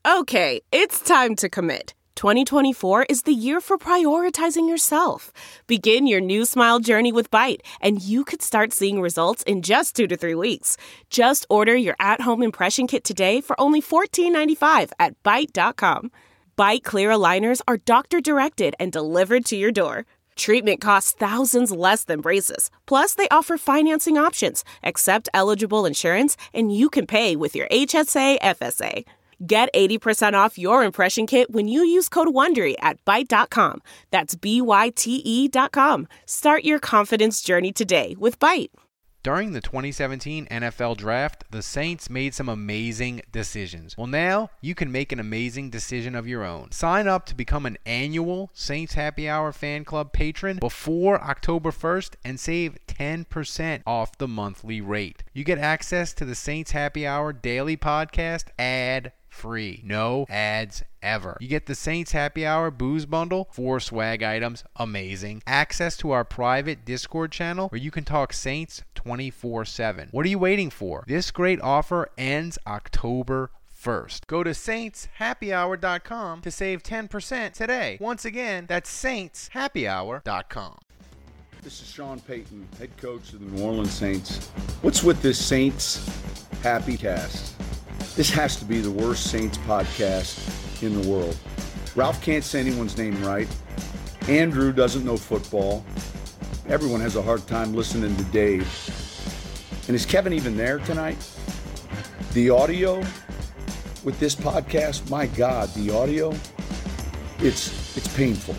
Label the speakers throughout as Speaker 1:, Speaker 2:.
Speaker 1: Okay, it's time to commit. 2024 is the year for prioritizing yourself. Begin your new smile journey with Byte, and you could start seeing results in just 2 to 3 weeks. Just order your at-home impression kit today for only $14.95 at Byte.com. Byte Clear aligners are doctor-directed and delivered to your door. Treatment costs thousands less than braces. Plus, they offer financing options, accept eligible insurance, and you can pay with your HSA FSA. Get 80% off your impression kit when you use code WONDERY at Byte.com. That's BYTE.com. Start your confidence journey today with Byte.
Speaker 2: During the 2017 NFL Draft, the Saints made some amazing decisions. Well, now you can make an amazing decision of your own. Sign up to become an annual Saints Happy Hour fan club patron before October 1st and save 10% off the monthly rate. You get access to the Saints Happy Hour daily podcast ad-free. No ads ever. You get the Saints Happy Hour booze bundle, 4 swag items, amazing. Access to our private Discord channel where you can talk Saints 24/7. What are you waiting for? This great offer ends October 1st. Go to saintshappyhour.com to save 10% today. Once again, that's saintshappyhour.com.
Speaker 3: This is Sean Payton, head coach of the New Orleans Saints. What's with this Saints Happy Cast? This has to be the worst Saints podcast in the world. Ralph can't say anyone's name right. Andrew doesn't know football. Everyone has a hard time listening to Dave. And is Kevin even there tonight? The audio with this podcast, my God, the audio, it's painful.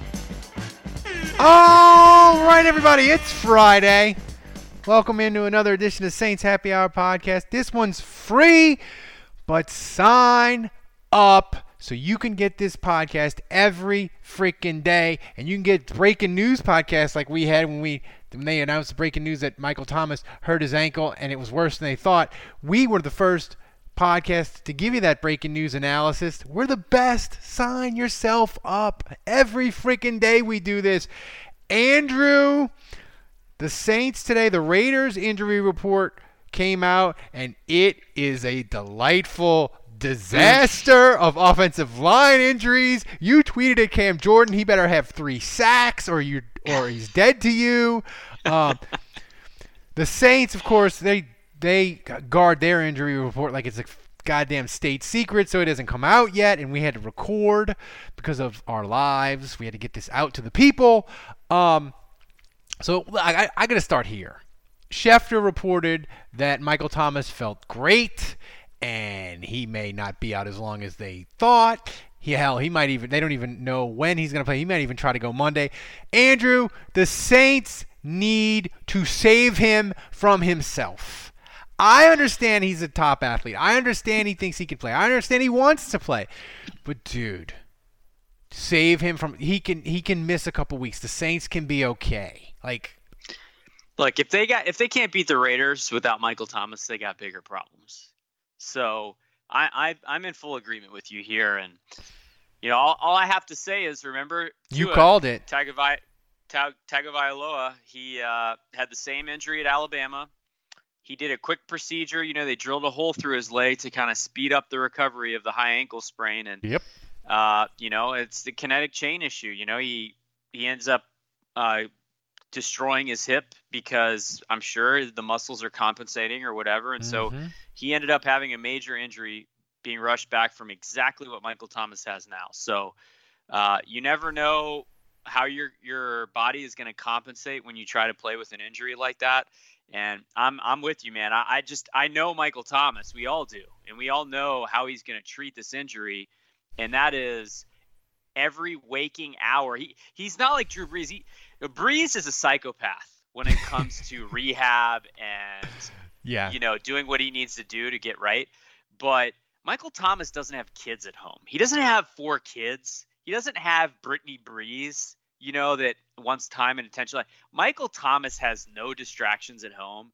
Speaker 2: All right, everybody, it's Friday. Welcome into another edition of Saints Happy Hour podcast. This one's free, but sign up so you can get this podcast every freaking day, and you can get breaking news podcasts like we had when they announced the breaking news that Michael Thomas hurt his ankle and it was worse than they thought. We were the first podcast to give you that breaking news analysis. We're the best. Sign yourself up. Every freaking day we do this. Andrew, the Saints today, the Raiders injury report came out, and it is a delightful disaster of offensive line injuries. You tweeted at Cam Jordan, he better have 3 sacks or he's dead to you. The Saints, of course, they guard their injury report like it's a goddamn state secret, so it hasn't come out yet, and we had to record because of our lives. We had to get this out to the people. So I got to start here. Schefter reported that Michael Thomas felt great, and he may not be out as long as they thought. He might even, they don't even know when he's going to play. He might even try to go Monday. Andrew, the Saints need to save him from himself. I understand he's a top athlete. I understand he thinks he can play. I understand he wants to play. But dude, save him from, he can miss a couple weeks. The Saints can be okay.
Speaker 4: Look, if they can't beat the Raiders without Michael Thomas, they got bigger problems. So I'm in full agreement with you here, and all I have to say is remember
Speaker 2: you called it.
Speaker 4: Tagovailoa. He had the same injury at Alabama. He did a quick procedure. They drilled a hole through his leg to kind of speed up the recovery of the high ankle sprain, and
Speaker 2: yep.
Speaker 4: It's the kinetic chain issue. He ends up destroying his hip because I'm sure the muscles are compensating or whatever. And so he ended up having a major injury, being rushed back from exactly what Michael Thomas has now. So you never know how your body is going to compensate when you try to play with an injury like that. And I'm with you, man. I know Michael Thomas. We all do. And we all know how he's going to treat this injury. And that is every waking hour. He's not like Drew Brees. Brees is a psychopath when it comes to rehab and doing what he needs to do to get right. But Michael Thomas doesn't have kids at home. He doesn't have 4 kids. He doesn't have Brittany Breeze, that wants time and attention. Michael Thomas has no distractions at home.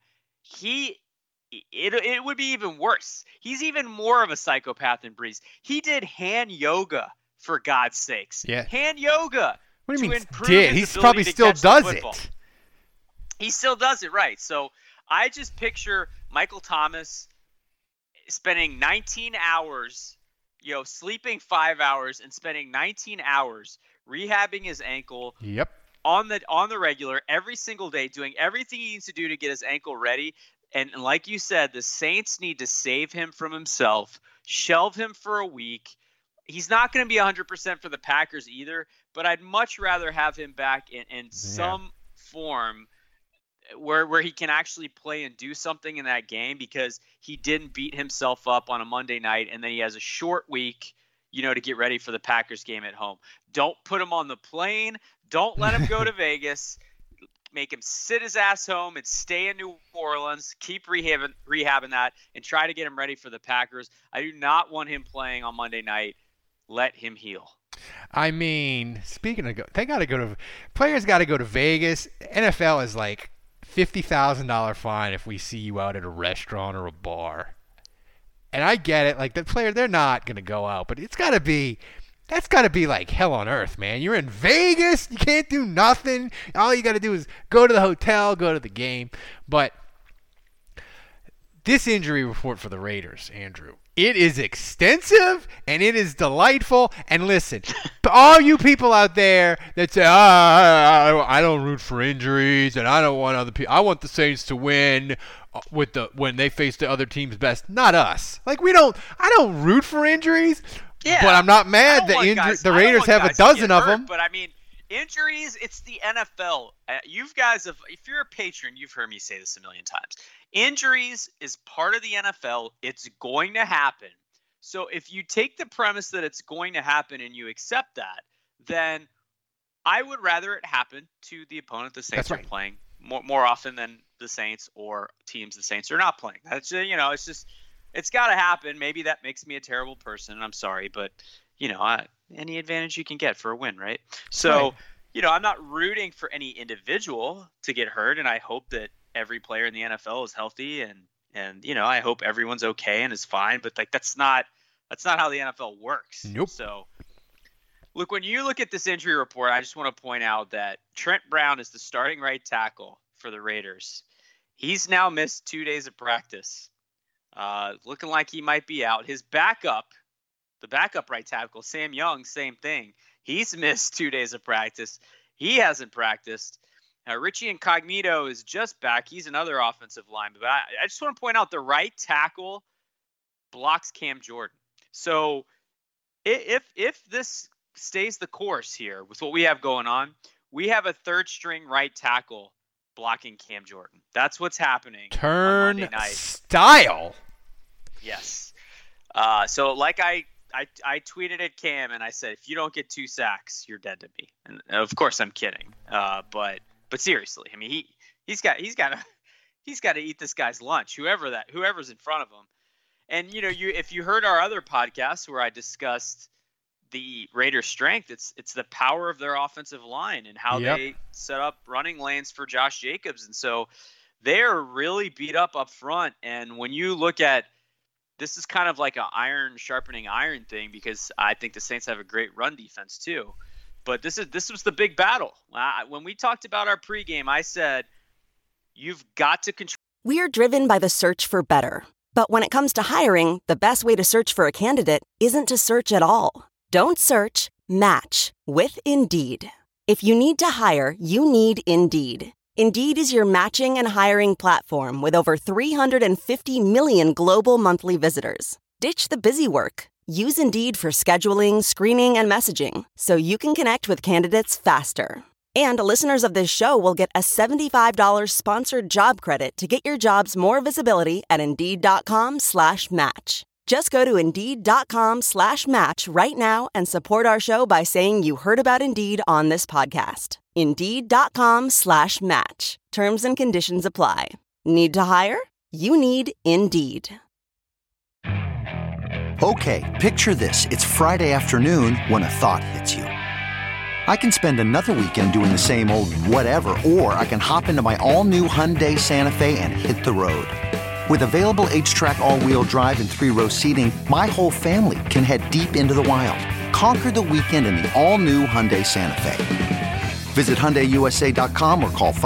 Speaker 4: It would be even worse. He's even more of a psychopath than Breeze. He did hand yoga, for God's sakes.
Speaker 2: Yeah.
Speaker 4: Hand yoga.
Speaker 2: What do you mean did? He probably still does it.
Speaker 4: He still does it, right. So I just picture Michael Thomas spending 19 hours, sleeping 5 hours and spending 19 hours rehabbing his ankle.
Speaker 2: Yep.
Speaker 4: On the regular, every single day, doing everything he needs to do to get his ankle ready. And like you said, the Saints need to save him from himself, shelve him for a week. He's not going to be 100% for the Packers either, but I'd much rather have him back in some form where he can actually play and do something in that game, because he didn't beat himself up on a Monday night, and then he has a short week, to get ready for the Packers game at home. Don't put him on the plane. Don't let him go to Vegas. Make him sit his ass home and stay in New Orleans. Keep rehabbing that and try to get him ready for the Packers. I do not want him playing on Monday night. Let him heal.
Speaker 2: I mean, speaking of, players got to go to Vegas. NFL is like $50,000 fine if we see you out at a restaurant or a bar. And I get it, like the player, they're not going to go out, but that's got to be like hell on earth, man. You're in Vegas, you can't do nothing. All you got to do is go to the hotel, go to the game. But this injury report for the Raiders, Andrew, it is extensive and it is delightful. And listen, all you people out there that say, I don't root for injuries and I don't want other people. I want the Saints to win when they face the other team's best. Not us. Like I don't root for injuries. Yeah, but I'm not mad that the Raiders have a dozen of them.
Speaker 4: But I mean, injuries, it's the NFL. If you're a patron, you've heard me say this a million times. Injuries is part of the NFL. It's going to happen. So if you take the premise that it's going to happen and you accept that, then I would rather it happen to the opponent the Saints are playing more often than the Saints or teams the Saints are not playing. That's it's just. It's got to happen. Maybe that makes me a terrible person. I'm sorry, but, any advantage you can get for a win, right? So, I'm not rooting for any individual to get hurt, and I hope that every player in the NFL is healthy, and I hope everyone's okay and is fine. But that's not how the NFL works.
Speaker 2: Nope.
Speaker 4: So, look, when you look at this injury report, I just want to point out that Trent Brown is the starting right tackle for the Raiders. He's now missed 2 days of practice. Looking like he might be out. His backup, the backup right tackle, Sam Young, same thing. He's missed 2 days of practice. He hasn't practiced. Richie Incognito is just back. He's another offensive lineman. But I just want to point out the right tackle blocks Cam Jordan. So if this stays the course here with what we have going on, we have a third string right tackle blocking Cam Jordan. That's what's happening.
Speaker 2: Turn
Speaker 4: on Monday night.
Speaker 2: Style.
Speaker 4: Yes. So like I tweeted at Cam and I said, if you don't get 2 sacks, you're dead to me. And of course I'm kidding. But seriously, I mean he's got to eat this guy's lunch, whoever's in front of him. And if you heard our other podcast where I discussed the Raiders' strength, it's the power of their offensive line and how they set up running lanes for Josh Jacobs. And so they're really beat up front. And when you look at this, is kind of like an iron sharpening iron thing, because I think the Saints have a great run defense too. But this was the big battle. When we talked about our pregame, I said, you've got to control.
Speaker 5: We're driven by the search for better. But when it comes to hiring, the best way to search for a candidate isn't to search at all. Don't search, match with Indeed. If you need to hire, you need Indeed. Indeed is your matching and hiring platform with over 350 million global monthly visitors. Ditch the busy work. Use Indeed for scheduling, screening, and messaging so you can connect with candidates faster. And listeners of this show will get a $75 sponsored job credit to get your jobs more visibility at Indeed.com/match. Just go to Indeed.com/match right now and support our show by saying you heard about Indeed on this podcast. Indeed.com/match. Terms and conditions apply. Need to hire? You need Indeed.
Speaker 6: Okay, picture this. It's Friday afternoon when a thought hits you. I can spend another weekend doing the same old whatever, or I can hop into my all-new Hyundai Santa Fe and hit the road. With available H-Track all-wheel drive and 3-row seating, my whole family can head deep into the wild. Conquer the weekend in the all-new Hyundai Santa Fe. Visit HyundaiUSA.com or call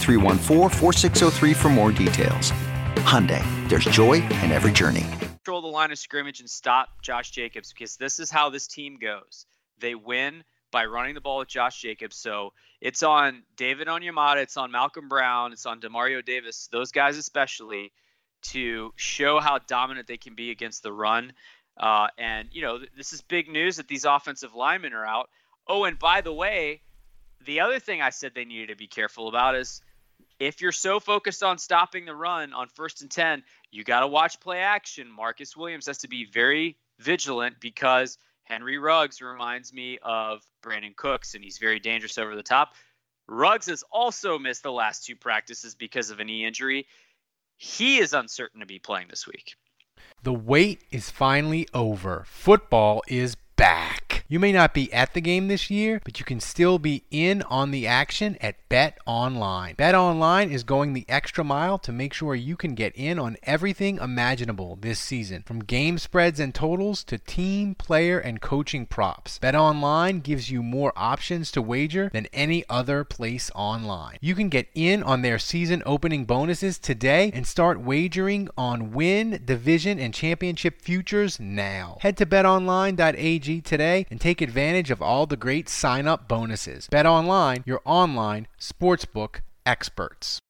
Speaker 6: 562-314-4603 for more details. Hyundai, there's joy in every journey.
Speaker 4: Control the line of scrimmage and stop Josh Jacobs, because this is how this team goes. They win by running the ball with Josh Jacobs. So it's on David Onyemata, it's on Malcolm Brown, it's on Demario Davis, those guys especially, to show how dominant they can be against the run. And, this is big news that these offensive linemen are out. Oh, and by the way, the other thing I said they needed to be careful about is if you're so focused on stopping the run on 1st and 10, you got to watch play action. Marcus Williams has to be very vigilant because Henry Ruggs reminds me of Brandon Cooks, and he's very dangerous over the top. Ruggs has also missed the last 2 practices because of a knee injury. He is uncertain to be playing this week.
Speaker 2: The wait is finally over. Football is back. You may not be at the game this year, but you can still be in on the action at BetOnline. BetOnline is going the extra mile to make sure you can get in on everything imaginable this season, from game spreads and totals to team, player, and coaching props. BetOnline gives you more options to wager than any other place online. You can get in on their season opening bonuses today and start wagering on win, division, and championship futures now. Head to betonline.ag today and take advantage of all the great sign-up bonuses. BetOnline, your online sportsbook experts.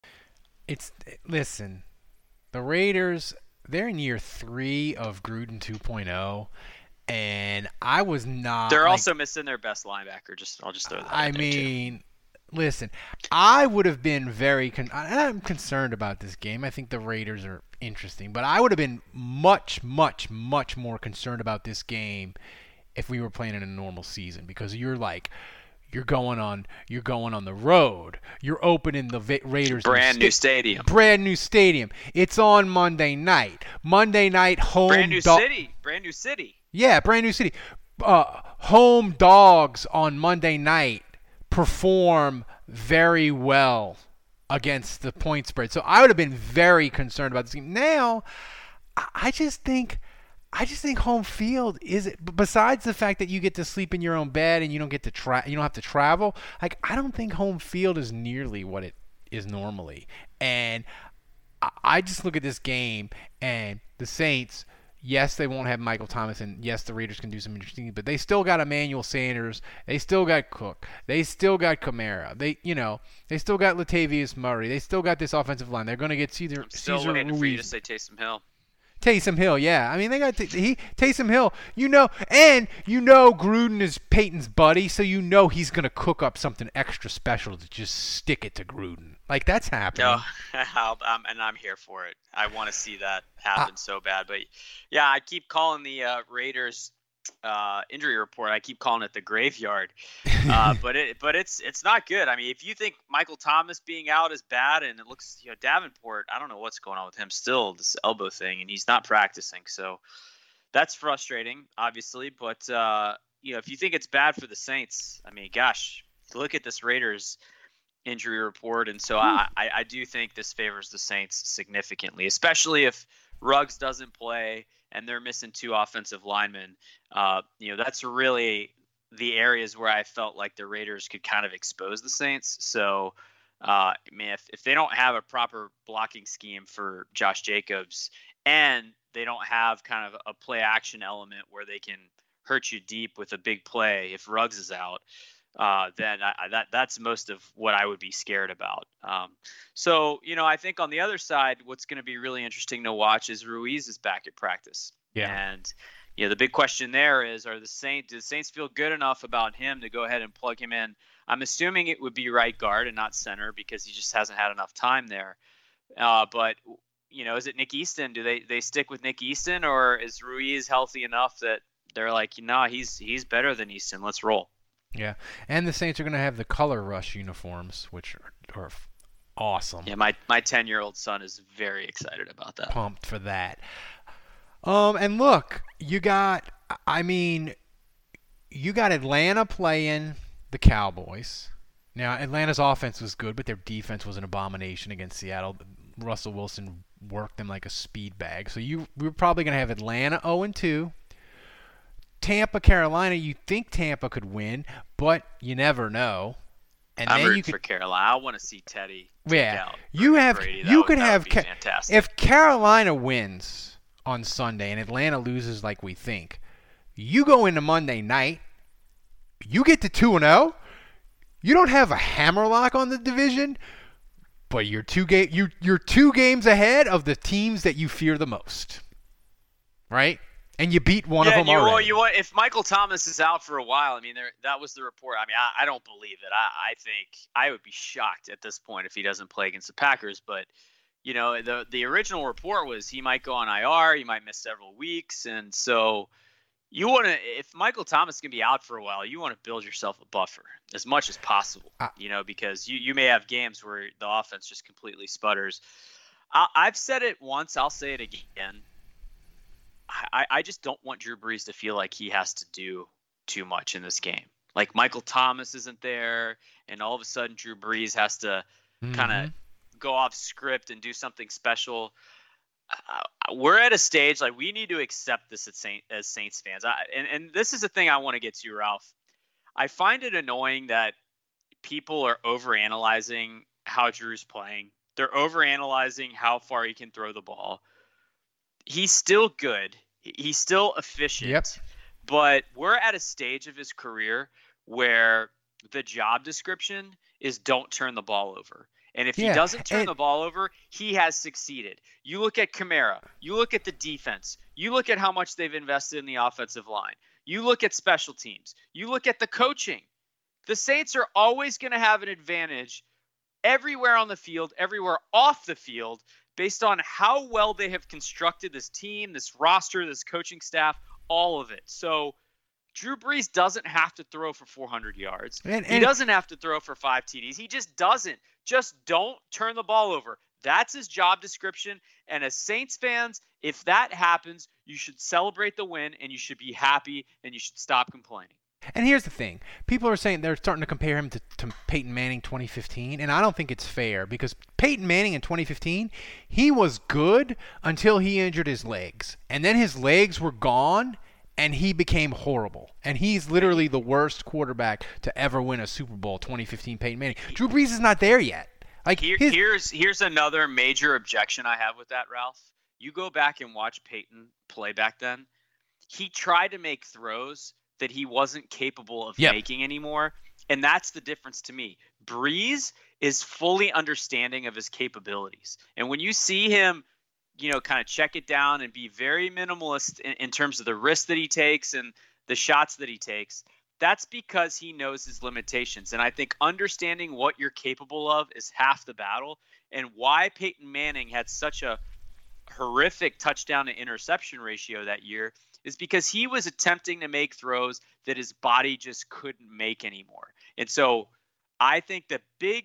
Speaker 2: Listen, the Raiders, they're in year 3 of Gruden 2.0, and I was not.
Speaker 4: They're also missing their best linebacker. I'll just throw that.
Speaker 2: I mean, listen, I would have been I'm concerned about this game. I think the Raiders are interesting, but I would have been much, much, much more concerned about this game if we were playing in a normal season, because you're going on the road. You're opening the Raiders
Speaker 4: brand new stadium.
Speaker 2: Brand new stadium. It's on Monday night. Monday night home.
Speaker 4: Brand new city.
Speaker 2: Yeah, brand new city. Home dogs on Monday night perform very well against the point spread. So I would have been very concerned about this game. Now, I just think home field is, besides the fact that you get to sleep in your own bed and you don't have to travel. Like, I don't think home field is nearly what it is normally. And I just look at this game and the Saints. Yes, they won't have Michael Thomas, and yes, the Raiders can do some interesting things, but they still got Emmanuel Sanders. They still got Cook. They still got Kamara. They still got Latavius Murray. They still got this offensive line. They're going to get Cesar
Speaker 4: waiting
Speaker 2: Ruiz.
Speaker 4: for you to say Taysom Hill.
Speaker 2: Taysom Hill, yeah. I mean, they got Taysom Hill. And Gruden is Peyton's buddy, so he's going to cook up something extra special to just stick it to Gruden. Like, that's happening.
Speaker 4: No, and I'm here for it. I want to see that happen so bad. But, yeah, I keep calling the Raiders injury report. I keep calling it the graveyard. But it's not good. I mean, if you think Michael Thomas being out is bad, and it looks, Davenport, I don't know what's going on with him still, this elbow thing, and he's not practicing. So that's frustrating, obviously. But, if you think it's bad for the Saints, I mean, gosh, look at this Raiders injury report. And so I do think this favors the Saints significantly, especially if Ruggs doesn't play and they're missing 2 offensive linemen. That's really the areas where I felt like the Raiders could kind of expose the Saints. So, if they don't have a proper blocking scheme for Josh Jacobs, and they don't have kind of a play action element where they can hurt you deep with a big play if Ruggs is out, then that's most of what I would be scared about. So, I think on the other side, what's going to be really interesting to watch is Ruiz is back at practice.
Speaker 2: Yeah.
Speaker 4: And, the big question there is, do the Saints feel good enough about him to go ahead and plug him in? I'm assuming it would be right guard and not center because he just hasn't had enough time there. But, is it Nick Easton? Do they stick with Nick Easton, or is Ruiz healthy enough that they're like, he's better than Easton. Let's roll.
Speaker 2: Yeah, and the Saints are going to have the Color Rush uniforms, which are awesome.
Speaker 4: Yeah, my 10-year-old son is very excited about that.
Speaker 2: Pumped for that. And look, you got Atlanta playing the Cowboys. Now, Atlanta's offense was good, but their defense was an abomination against Seattle. Russell Wilson worked them like a speed bag. So we're probably going to have Atlanta 0-2. Tampa, Carolina, you think Tampa could win, but you never know. And
Speaker 4: I'm
Speaker 2: then
Speaker 4: rooting for Carolina. I want to see Teddy.
Speaker 2: Yeah,
Speaker 4: out
Speaker 2: you
Speaker 4: Brady.
Speaker 2: could have
Speaker 4: fantastic.
Speaker 2: If Carolina wins on Sunday and Atlanta loses like we think, you go into Monday night, you get to 2-0, you don't have a hammerlock on the division, but you're two games ahead of the teams that you fear the most, right? And you beat one of them already.
Speaker 4: If Michael Thomas is out for a while, I mean, that was the report. I mean, I don't believe it. I think I would be shocked at this point if he doesn't play against the Packers. But, the original report was he might go on IR, he might miss several weeks. And so if Michael Thomas can be out for a while, you want to build yourself a buffer as much as possible, because you may have games where the offense just completely sputters. I've said it once, I'll say it again. I just don't want Drew Brees to feel like he has to do too much in this game. Like Michael Thomas isn't there, and all of a sudden Drew Brees has to kind of go off script and do something special. We're at a stage like we need to accept this as Saints fans. And this is the thing I want to get to, Ralph. I find it annoying that people are overanalyzing how Drew's playing. They're overanalyzing how far he can throw the ball. He's still good. He's still efficient.
Speaker 2: Yep.
Speaker 4: But we're at a stage of his career where the job description is don't turn the ball over. And if he doesn't turn the ball over, he has succeeded. You look at Kamara. You look at the defense. You look at how much they've invested in the offensive line. You look at special teams. You look at the coaching. The Saints are always going to have an advantage everywhere on the field, everywhere off the field, based on how well they have constructed this team, this roster, this coaching staff, all of it. So Drew Brees doesn't have to throw for 400 yards. He doesn't have to throw for 5 TDs. He just doesn't. Just don't turn the ball over. That's his job description. And as Saints fans, if that happens, you should celebrate the win and you should be happy and you should stop complaining.
Speaker 2: And here's the thing. People are saying they're starting to compare him to Peyton Manning 2015, and I don't think it's fair because Peyton Manning in 2015, he was good until he injured his legs. And then his legs were gone, and he became horrible. And he's literally the worst quarterback to ever win a Super Bowl, 2015 Peyton Manning. Drew Brees is not there yet. Like
Speaker 4: Here's another major objection I have with that, Ralph. You go back and watch Peyton play back then. He tried to make throws that he wasn't capable of making anymore. And that's the difference to me. Brees is fully understanding of his capabilities. And when you see him, kind of check it down and be very minimalist in terms of the risks that he takes and the shots that he takes, that's because he knows his limitations. And I think understanding what you're capable of is half the battle. And why Peyton Manning had such a horrific touchdown to interception ratio that year is because he was attempting to make throws that his body just couldn't make anymore. And so I think the big,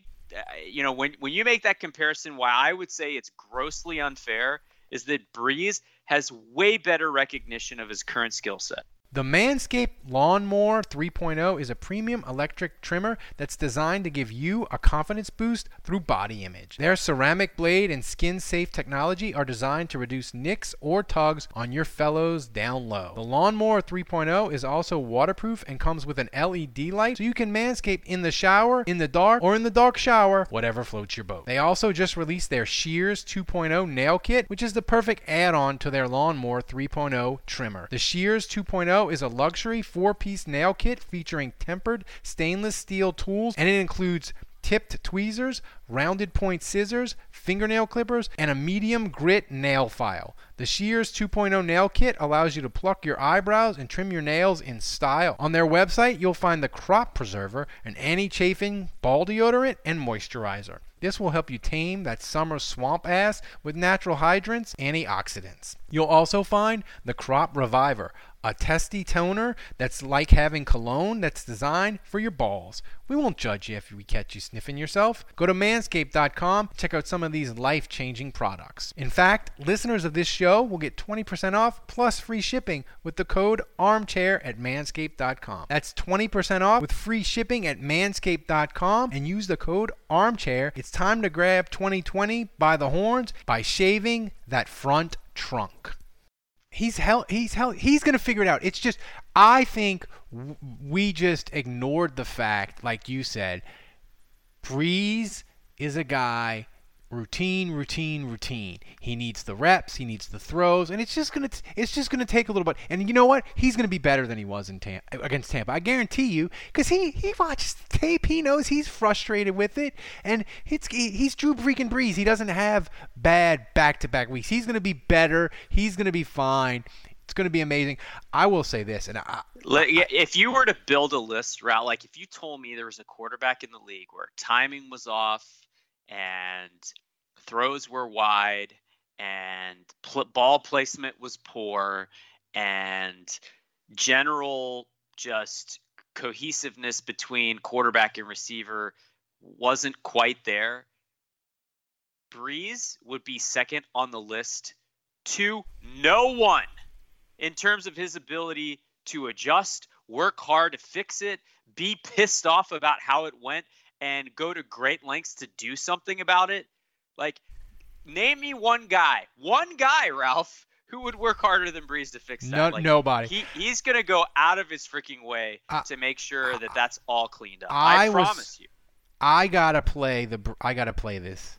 Speaker 4: when you make that comparison, why I would say it's grossly unfair is that Brees has way better recognition of his current skill set.
Speaker 2: The Manscaped Lawnmower 3.0 is a premium electric trimmer that's designed to give you a confidence boost through body image. Their ceramic blade and skin-safe technology are designed to reduce nicks or tugs on your fellows down low. The Lawnmower 3.0 is also waterproof and comes with an LED light so you can manscape in the shower, in the dark, or in the dark shower, whatever floats your boat. They also just released their Shears 2.0 nail kit, which is the perfect add-on to their Lawnmower 3.0 trimmer. The Shears 2.0 is a luxury 4-piece nail kit featuring tempered stainless steel tools, and it includes tipped tweezers, rounded point scissors, fingernail clippers, and a medium grit nail file. The Shears 2.0 nail kit allows you to pluck your eyebrows and trim your nails in style. On their website, you'll find the Crop Preserver, an anti-chafing ball deodorant, and moisturizer. This will help you tame that summer swamp ass with natural hydrants, antioxidants. You'll also find the Crop Reviver, a testy toner that's like having cologne that's designed for your balls. We won't judge you if we catch you sniffing yourself. Go to manscaped.com and check out some of these life-changing products. In fact, listeners of this show will get 20% off plus free shipping with the code armchair at manscaped.com. That's 20% off with free shipping at manscaped.com and use the code armchair. It's time to grab 2020 by the horns by shaving that front trunk. He's going to figure it out. It's just, I think we just ignored the fact, like you said, Brees is a guy routine. He needs the reps, he needs the throws, and it's just gonna take a little bit. And you know what? He's gonna be better than he was against Tampa. I guarantee you, because he watches the tape. He knows he's frustrated with it, and he's Drew freaking Brees. He doesn't have bad back-to-back weeks. He's gonna be better. He's gonna be fine. It's going to be amazing. I will say this, and
Speaker 4: if you were to build a list, Ralph, like if you told me there was a quarterback in the league where timing was off and throws were wide and ball placement was poor and general just cohesiveness between quarterback and receiver wasn't quite there, Brees would be second on the list to no one. In terms of his ability to adjust, work hard to fix it, be pissed off about how it went, and go to great lengths to do something about it. Like, name me one guy, Ralph, who would work harder than Brees to fix that.
Speaker 2: Nobody.
Speaker 4: He's going to go out of his freaking way to make sure that that's all cleaned up. I promise you.
Speaker 2: I gotta play this.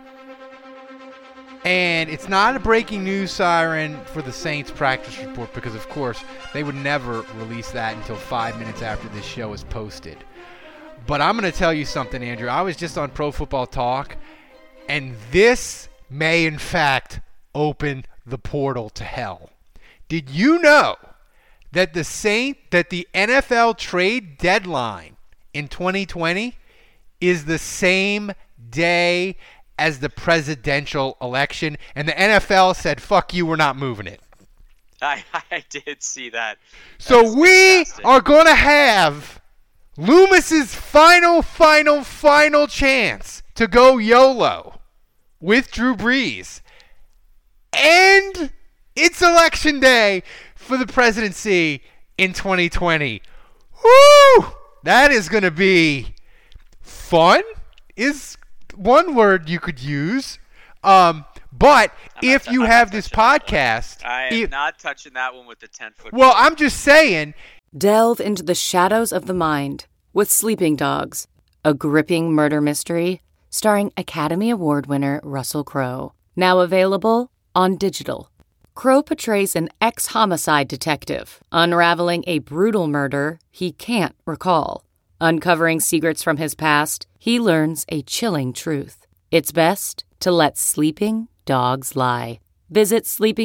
Speaker 2: And it's not a breaking news siren for the Saints practice report because, of course, they would never release that until 5 minutes after this show is posted. But I'm going to tell you something, Andrew. I was just on Pro Football Talk, and this may, in fact, open the portal to hell. Did you know that the NFL trade deadline in 2020 is the same day as the presidential election, and the NFL said, fuck you, we're not moving it.
Speaker 4: I did see that.
Speaker 2: So we are going to have Loomis's final chance to go YOLO with Drew Brees. And it's election day for the presidency in 2020. Woo! That is going to be fun, is one word you could use. But if you have this podcast...
Speaker 4: I am not touching that one with the 10-foot...
Speaker 2: Well, I'm just saying...
Speaker 7: Delve into the shadows of the mind with Sleeping Dogs, a gripping murder mystery starring Academy Award winner Russell Crowe. Now available on digital. Crowe portrays an ex-homicide detective unraveling a brutal murder he can't recall. Uncovering secrets from his past, he learns a chilling truth. It's best to let sleeping dogs lie. Visit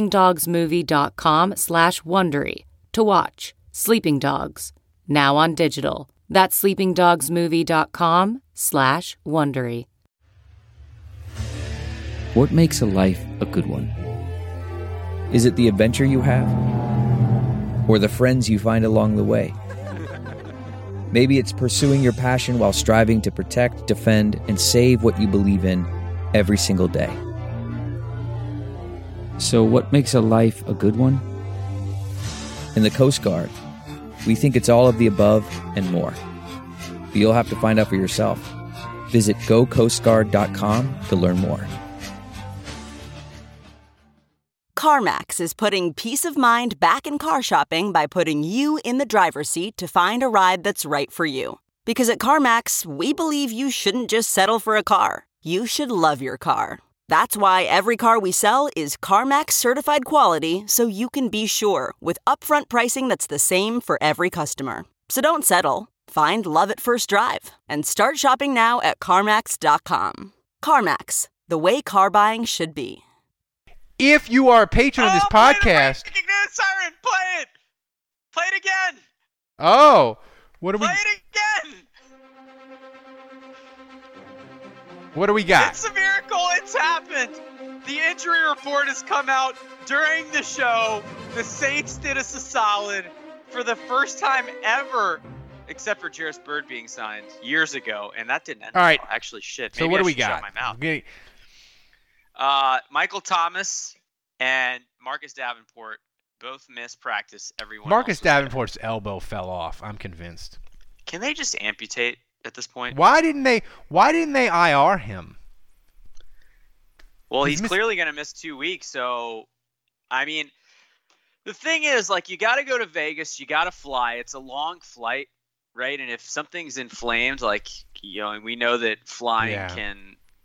Speaker 7: sleepingdogsmovie.com/Wondery to watch Sleeping Dogs, now on digital. That's sleepingdogsmovie.com/Wondery.
Speaker 8: What makes a life a good one? Is it the adventure you have? Or the friends you find along the way? Maybe it's pursuing your passion while striving to protect, defend, and save what you believe in every single day. So what makes a life a good one? In the Coast Guard, we think it's all of the above and more. But you'll have to find out for yourself. Visit gocoastguard.com to learn more.
Speaker 5: CarMax is putting peace of mind back in car shopping by putting you in the driver's seat to find a ride that's right for you. Because at CarMax, we believe you shouldn't just settle for a car. You should love your car. That's why every car we sell is CarMax certified quality, so you can be sure with upfront pricing that's the same for every customer. So don't settle. Find love at first drive and start shopping now at CarMax.com. CarMax, the way car buying should be.
Speaker 2: If you are a patron of this podcast...
Speaker 4: Play the siren! Play it! Play it again!
Speaker 2: Oh! What do we...
Speaker 4: Play it again!
Speaker 2: What do we got?
Speaker 4: It's a miracle! It's happened! The injury report has come out during the show. The Saints did us a solid for the first time ever, except for Jarvis Byrd being signed years ago, and that didn't end.
Speaker 2: All right.
Speaker 4: Well. Actually, shit.
Speaker 2: So
Speaker 4: Maybe
Speaker 2: what
Speaker 4: I
Speaker 2: do we
Speaker 4: should shut
Speaker 2: got?
Speaker 4: my mouth.
Speaker 2: Okay.
Speaker 4: Michael Thomas and Marcus Davenport both missed practice. Everyone.
Speaker 2: Marcus Davenport's elbow fell off. I'm convinced.
Speaker 4: Can they just amputate at this point?
Speaker 2: Why didn't they IR him?
Speaker 4: Well, he's clearly going to miss 2 weeks. So, I mean, the thing is, like, you got to go to Vegas. You got to fly. It's a long flight, right? And if something's inflamed, like, you know, and we know that flying can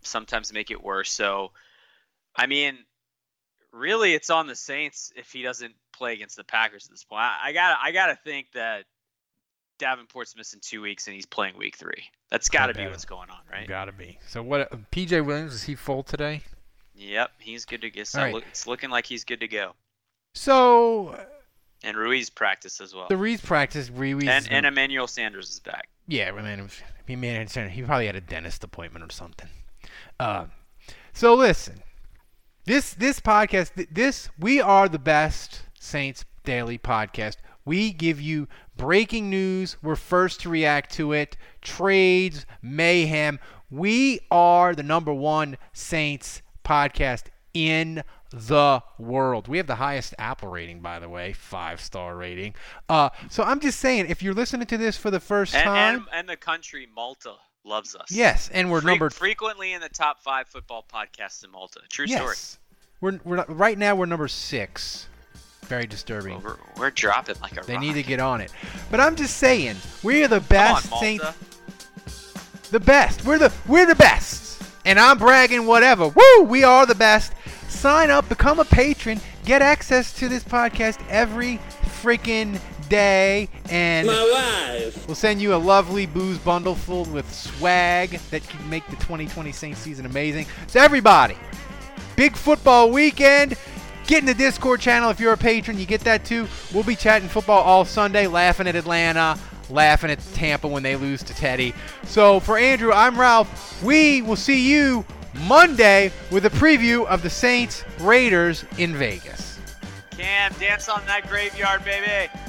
Speaker 4: sometimes make it worse. So, I mean, really, it's on the Saints if he doesn't play against the Packers at this point. I gotta think that Davenport's missing 2 weeks and he's playing week 3. That's got to be what's going on, right?
Speaker 2: Got to be. So what? PJ Williams, is he full today?
Speaker 4: Yep, he's good to go. So
Speaker 2: right.
Speaker 4: It's looking like he's good to go.
Speaker 2: So.
Speaker 4: And Ruiz practiced as well.
Speaker 2: The Ruiz practice.
Speaker 4: And Emmanuel Sanders is back.
Speaker 2: Yeah, he probably had a dentist appointment or something. So listen, this podcast, we are the best Saints Daily podcast. We give you breaking news. We're first to react to it. Trades, mayhem. We are the number one Saints podcast in the world. We have the highest Apple rating, by the way, 5-star rating. So I'm just saying, if you're listening to this for the first time,
Speaker 4: and the country, Malta loves us.
Speaker 2: Yes, and we're
Speaker 4: frequently in the top 5 football podcasts in Malta. True story.
Speaker 2: We're right now we're number 6. Very disturbing.
Speaker 4: Well, we're dropping like a
Speaker 2: They
Speaker 4: rock.
Speaker 2: need to get on it. But I'm just saying, we are the best Saints. The best. We're the best. And I'm bragging whatever. Woo! We are the best. Sign up, become a patron, get access to this podcast every freaking day, and we'll send you a lovely booze bundle filled with swag that can make the 2020 Saints season amazing. So everybody, big football weekend. Get in the Discord channel if you're a patron. You get that too. We'll be chatting football all Sunday, laughing at Atlanta, laughing at Tampa when they lose to Teddy. So for Andrew, I'm Ralph. We will see you Monday with a preview of the Saints Raiders in Vegas.
Speaker 4: Cam, dance on that graveyard, baby.